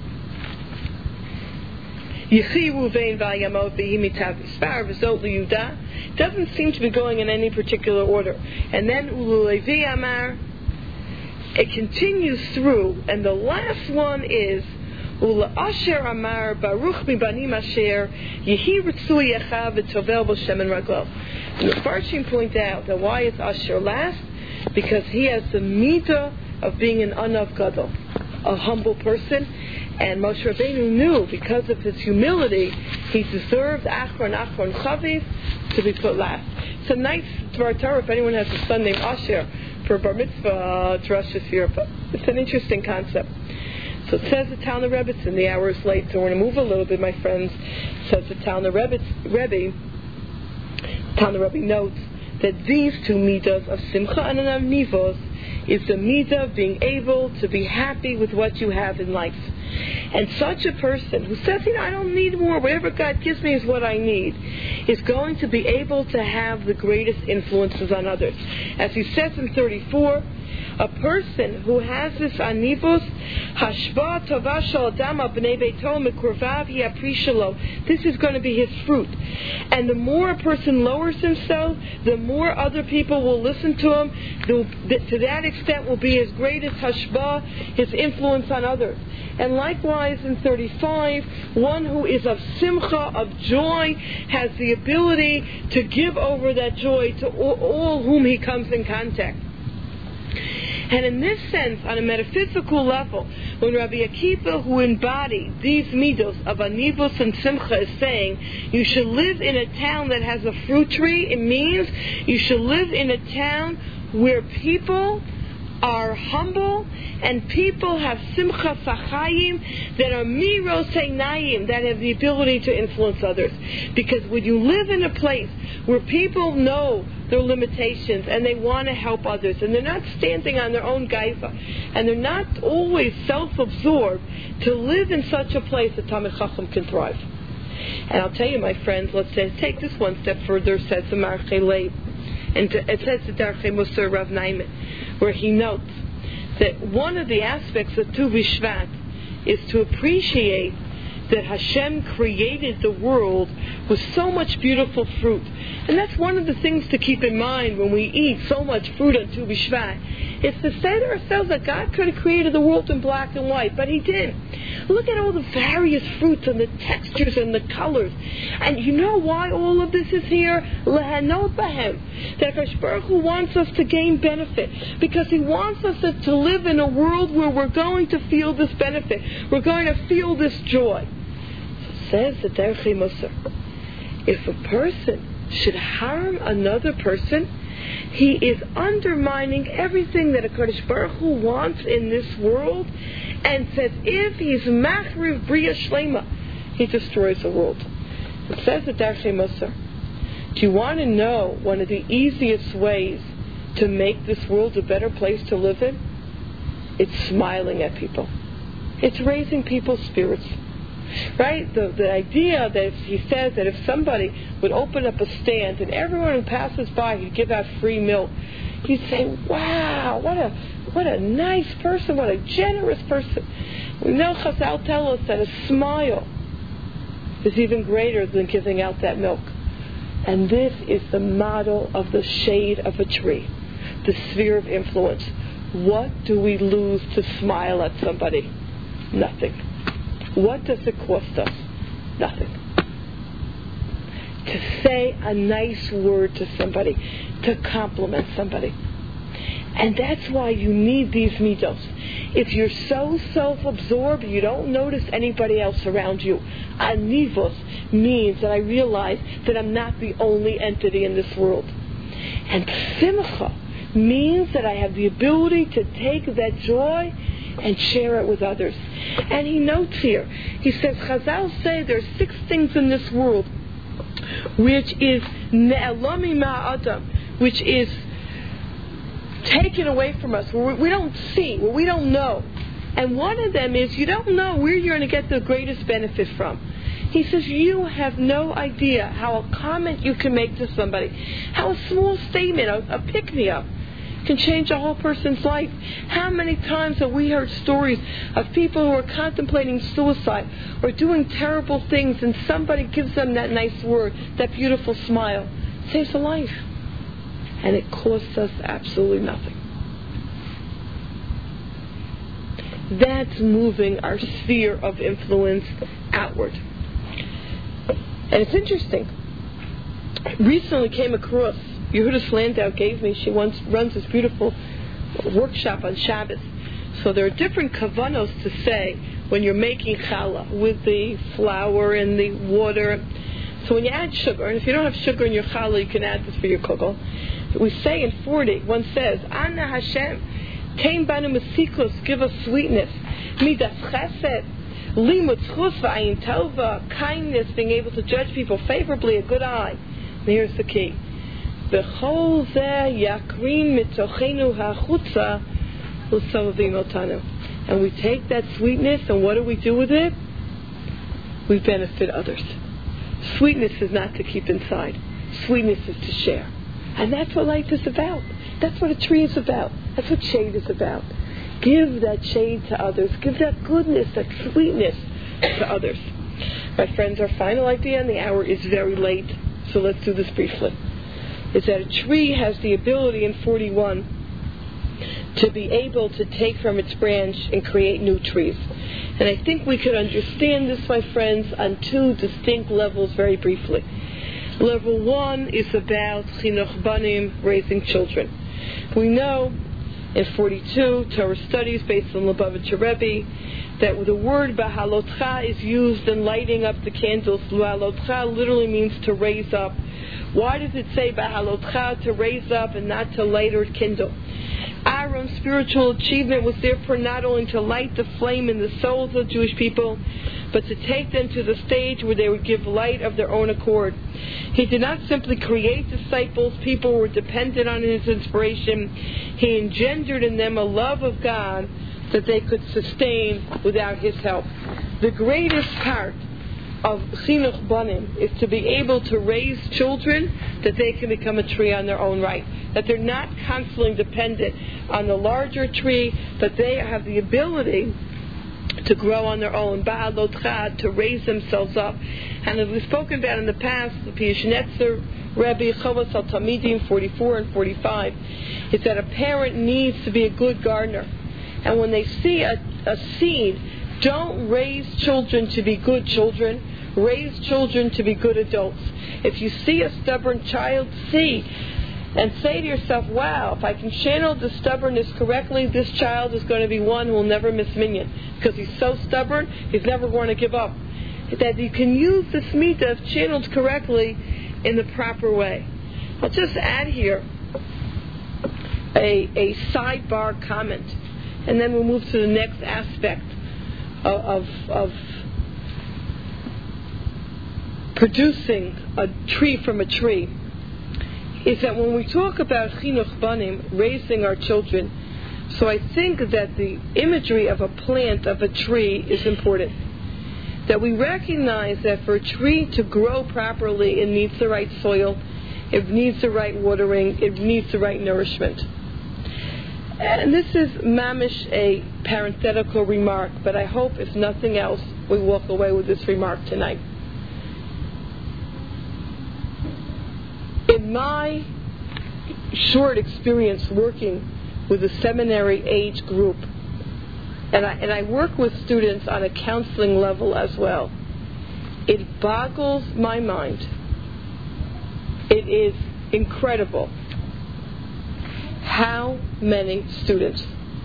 Doesn't seem to be going in any particular order. And then Ululevi Amar, it continues through, and the last one is Ula Asher Amar Baruch mi Banim Asher Yehi Ritzui Yecha V'Tovel B'Shem and Raglo. And the Farshim point out that why is Asher last? Because he has the midah of being an Anav Gadol, a humble person. And Moshe Rabbeinu knew, because of his humility, he deserved Achron, Achron, Chaviv to be put last. It's a nice Dvar Torah if anyone has a son named Asher for Bar Mitzvah uh, to Rosh Hashanah. It's an interesting concept. So it says the Talna Rebbe, and the hour is late, so we're going to move a little bit, my friends. It says the Talna Rebbe, Rebbe, Talna Rebbe notes that these two midas of Simcha and Anivos is the midah of being able to be happy with what you have in life. And such a person who says, you know, I don't need more, whatever God gives me is what I need, is going to be able to have the greatest influences on others. As he says in thirty-four, a person who has this anivus, hashba tova shel adam b'nei beito mikurvav hiapri. This is going to be his fruit. And the more a person lowers himself, the more other people will listen to him. To that extent will be his greatest hashba, his influence on others. And likewise in thirty-five, one who is of simcha, of joy, has the ability to give over that joy to all, all whom he comes in contact. And in this sense, on a metaphysical level, when Rabbi Akiva, who embodied these midos of anivus and simcha, is saying, you should live in a town that has a fruit tree, it means you should live in a town where people are humble, and people have simcha sachayim that are miros einayim, that have the ability to influence others. Because when you live in a place where people know their limitations and they want to help others, and they're not standing on their own gaiva, and they're not always self-absorbed, to live in such a place that Talmid Chacham can thrive. And I'll tell you, my friends, let's say, take this one step further, says the Marchei Leib. And it says the Darchei Musar Rav Naiman, where he notes that one of the aspects of Tu B'Shvat is to appreciate that Hashem created the world with so much beautiful fruit. And that's one of the things to keep in mind when we eat so much fruit on Tu B'Shvat. It's to say to ourselves that God could have created the world in black and white, but He didn't. Look at all the various fruits and the textures and the colors. And you know why all of this is here? Lehanot bahem. That Hakadosh Baruch Hu wants us to gain benefit. Because He wants us to, to live in a world where we're going to feel this benefit. We're going to feel this joy. So says the Darchei Musar, if a person should harm another person, he is undermining everything that HaKadosh Baruch Hu wants in this world, and says if he's machriv bria shlema, he destroys the world. It says the Darchei Musar, do you want to know one of the easiest ways to make this world a better place to live in? It's smiling at people. It's raising people's spirits. Right? The the idea that if he says that if somebody would open up a stand and everyone who passes by could give out free milk, you'd say, wow, what a what a nice person, what a generous person. We know Chazal tell us that a smile is even greater than giving out that milk. And this is the model of the shade of a tree, the sphere of influence. What do we lose to smile at somebody? Nothing. What does it cost us? Nothing. To say a nice word to somebody, to compliment somebody. And that's why you need these midos. If you're so self-absorbed, you don't notice anybody else around you. Anivos means that I realize that I'm not the only entity in this world. And simcha means that I have the ability to take that joy and share it with others. And he notes here, he says, Chazal say there are six things in this world which is ne'elami ma'adam, which is taken away from us, where we don't see, where we don't know. And one of them is you don't know where you're going to get the greatest benefit from. He says you have no idea how a comment you can make to somebody, how a small statement, a, a pick-me-up, can change a whole person's life. How many times have we heard stories of people who are contemplating suicide or doing terrible things, and somebody gives them that nice word, that beautiful smile, saves a life, and it costs us absolutely nothing. That's moving our sphere of influence outward. And it's interesting. I recently came across, Yehuda Landau gave me, she once runs this beautiful workshop on Shabbos. So there are different kavanos to say when you're making challah with the flour and the water. So when you add sugar, and if you don't have sugar in your challah, you can add this for your kugel. We say in forty, one says, Ana Hashem, Tein Banu Mesikos, give us sweetness. Midas Chesed, Limud Chus V'ayin Tova, kindness, being able to judge people favorably, a good eye. And here's the key. B'chol zeh yakrin mitochenu hachutza l'sovim otanu. And we take that sweetness, and what do we do with it? We benefit others. Sweetness is not to keep inside. Sweetness is to share. And that's what life is about. That's what a tree is about. That's what shade is about. Give that shade to others. Give that goodness, that sweetness to others. My friends, our final idea, and the hour is very late, so let's do this briefly, is that a tree has the ability in forty-one to be able to take from its branch and create new trees. And I think we could understand this, my friends, on two distinct levels very briefly. Level one is about chinuch banim, raising children. We know in forty-two, Torah studies based on Lubavitcher Rebbe, that the word Bahalotcha is used in lighting up the candles. Bahalotcha literally means to raise up. Why does it say Bahalotcha, to raise up, and not to light or kindle? Aaron's spiritual achievement was therefore not only to light the flame in the souls of Jewish people, but to take them to the stage where they would give light of their own accord. He did not simply create disciples, people were dependent on his inspiration. He engendered in them a love of God that they could sustain without his help. The greatest part of Chinuch Banim is to be able to raise children that they can become a tree on their own right. That they're not constantly dependent on the larger tree, but they have the ability to grow on their own, Ba'alotcha, to raise themselves up. And as we've spoken about in the past, the Piyashnetzer Rebbe, Chovos Al Talmidim forty-four and forty-five, is that a parent needs to be a good gardener. And when they see a, a seed, don't raise children to be good children, raise children to be good adults. If you see a stubborn child, see and say to yourself, wow, if I can channel the stubbornness correctly, this child is going to be one who will never miss minyan. Because he's so stubborn, he's never going to give up. That you can use this mitzvah if channeled correctly in the proper way. I'll just add here a, a sidebar comment, and then we'll move to the next aspect of, of, of producing a tree from a tree. Is that when we talk about Chinuch Banim, raising our children, so I think that the imagery of a plant, of a tree, is important. That we recognize that for a tree to grow properly, it needs the right soil, it needs the right watering, it needs the right nourishment. And this is mamish a parenthetical remark, but I hope, if nothing else, we walk away with this remark tonight. In my short experience working with a seminary age group, and I, and I work with students on a counseling level as well, it boggles my mind. It is incredible how many students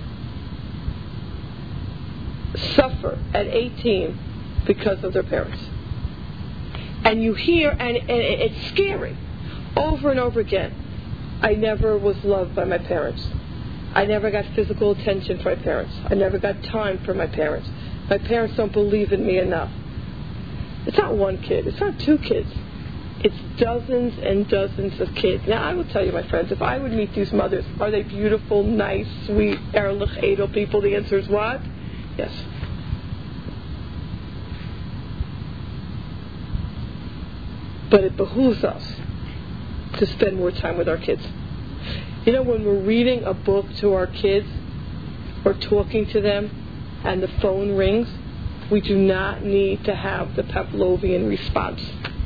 suffer at eighteen because of their parents. And you hear, and, and it's scary, over and over again, I never was loved by my parents. I never got physical attention from my parents. I never got time for my parents. My parents don't believe in me enough. It's not one kid. It's not two kids. It's dozens and dozens of kids. Now, I will tell you, my friends, if I would meet these mothers, are they beautiful, nice, sweet, ehrlich, edel people? The answer is what? Yes. But it behooves us to spend more time with our kids. You know, when we're reading a book to our kids or talking to them and the phone rings, we do not need to have the Pavlovian response.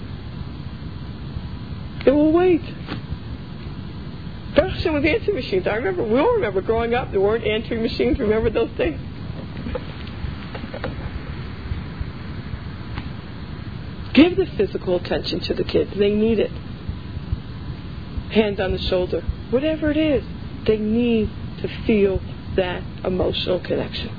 It will wait. Especially with answering machines. I remember, we all remember growing up, there weren't answering machines. Remember those things? Give the physical attention to the kids. They need it. Hand on the shoulder. Whatever it is, they need to feel that emotional connection.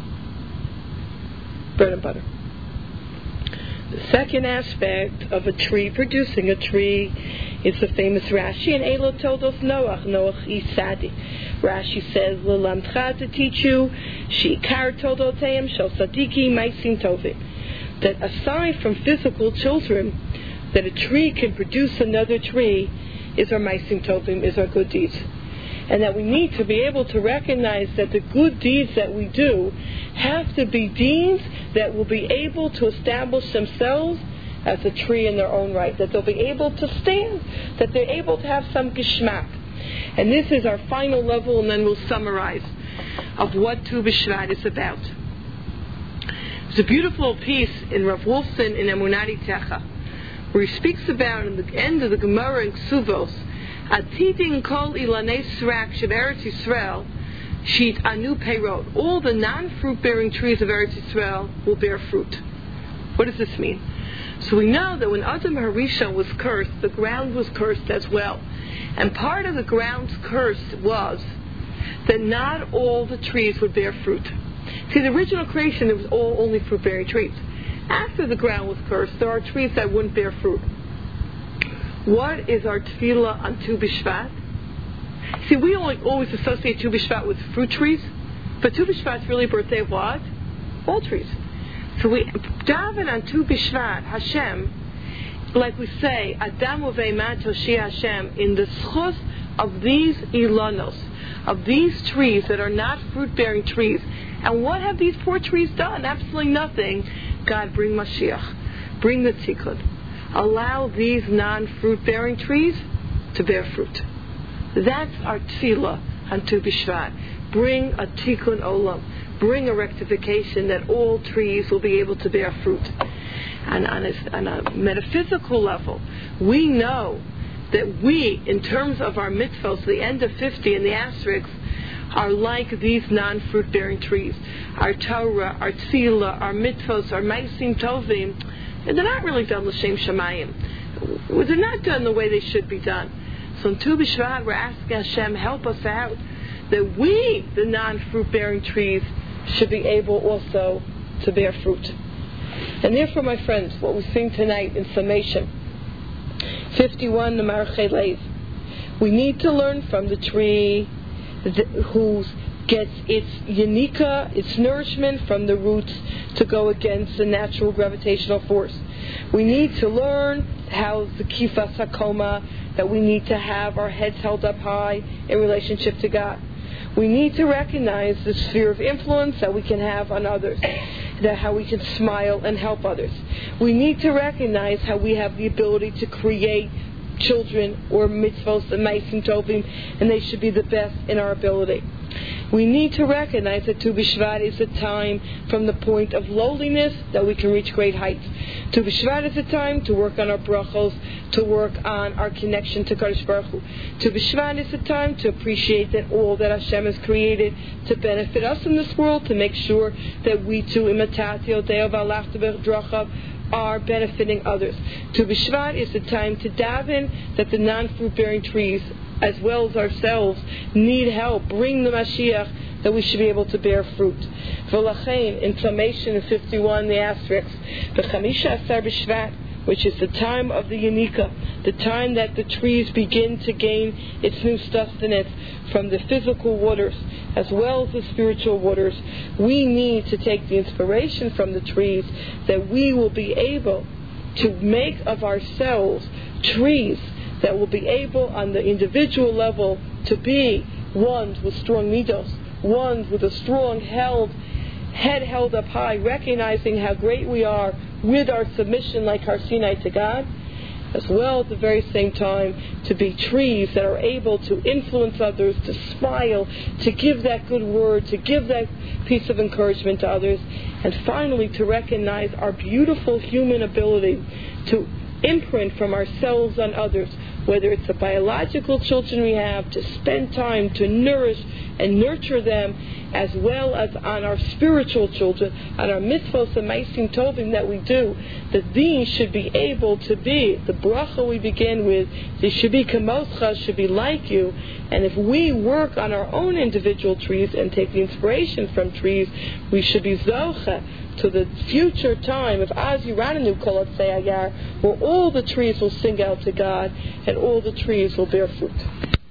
Bread and butter. The second aspect of a tree, producing a tree, is the famous Rashi, and Elo told us Noach, Noach Isadi. Rashi says, L'lamcha, to teach you, Shikar todoteim, Shel Sadiki, Maisim Tovim. That aside from physical children, that a tree can produce another tree is our Maisim Tovim, is our good deeds. And that we need to be able to recognize that the good deeds that we do have to be deeds that will be able to establish themselves as a tree in their own right. That they'll be able to stand, that they're able to have some geschmack. And this is our final level, and then we'll summarize of what Tu B'Shvat is about. There's a beautiful piece in Rav Wolfson in Emunati Techa, where he speaks about, in the end of the Gemara in Ksuvos, Atidin kol ilanei srak shev Eretz Yisrael sheet anu peirot. All the non-fruit-bearing trees of Eretz Yisrael will bear fruit. What does this mean? So we know that when Adam Harishon was cursed, the ground was cursed as well. And part of the ground's curse was that not all the trees would bear fruit. See, the original creation, it was all only fruit-bearing trees. After the ground was cursed, there are trees that wouldn't bear fruit. What is our tefillah on Tu B'Shvat? See, we only always associate Tu B'Shvat with fruit trees, but Tu B'Shvat is really a birthday of what? All trees. So we daven on Tu B'Shvat, Hashem, like we say, Adam Uveiman Toshi Hashem, in the schus of these ilanos, of these trees that are not fruit-bearing trees. And what have these poor trees done? Absolutely nothing. God, bring Mashiach. Bring the tikkun. Allow these non-fruit-bearing trees to bear fruit. That's our tefillah on Tu B'Shvat. Bring a tikkun olam. Bring a rectification that all trees will be able to bear fruit. And on a, on a metaphysical level, we know that we, in terms of our mitzvos, the end of fifty and the asterisks, are like these non-fruit-bearing trees. Our Torah, our tefillah, our mitzvos, our ma'asim tovim, and they're not really done l'shem shamayim. They're not done the way they should be done. So in Tu B'Shvat, we're asking Hashem, help us out, that we, the non-fruit-bearing trees, should be able also to bear fruit. And therefore, my friends, what we sing tonight in summation, fifty-one, the Marchei Lev, we need to learn from the tree who gets its yanika, its nourishment from the roots to go against the natural gravitational force. We need to learn how the kifas hakoma, that we need to have our heads held up high in relationship to God. We need to recognize the sphere of influence that we can have on others, that how we can smile and help others. We need to recognize how we have the ability to create children or mitzvos and ma'asim tovim, and they should be the best in our ability. We need to recognize that Tu B'Shvat is a time from the point of lowliness that we can reach great heights. Tu B'Shvat is a time to work on our brachos, to work on our connection to Kadosh Baruch Hu. Tu B'Shvat is a time to appreciate that all that Hashem has created to benefit us in this world, to make sure that we too, imitatio deo v'alachta b'drachav, are benefiting others. Tu B'Shvat is the time to daven that the non-fruit-bearing trees, as well as ourselves, need help. Bring the Mashiach, that we should be able to bear fruit. V'lachein, in summation of fifty-one, the asterisk, B'chamisha Asar B'Shvat, which is the time of the Yanika, the time that the trees begin to gain its new sustenance from the physical waters as well as the spiritual waters. We need to take the inspiration from the trees that we will be able to make of ourselves trees that will be able on the individual level to be ones with strong midos, ones with a strong held head held up high, recognizing how great we are with our submission like Har Sinai to God, as well at the very same time to be trees that are able to influence others, to smile, to give that good word, to give that piece of encouragement to others, and finally to recognize our beautiful human ability to imprint from ourselves on others, whether it's the biological children we have, to spend time to nourish and nurture them, as well as on our spiritual children, on our mitzvos and ma'asim tovim that we do, that these should be able to be, the bracha we begin with, they should be kamoscha, should be like you. And if we work on our own individual trees and take the inspiration from trees, we should be zocha to the future time of Az Yiranenu Kol Atzei Hayar, where all the trees will sing out to God and all the trees will bear fruit.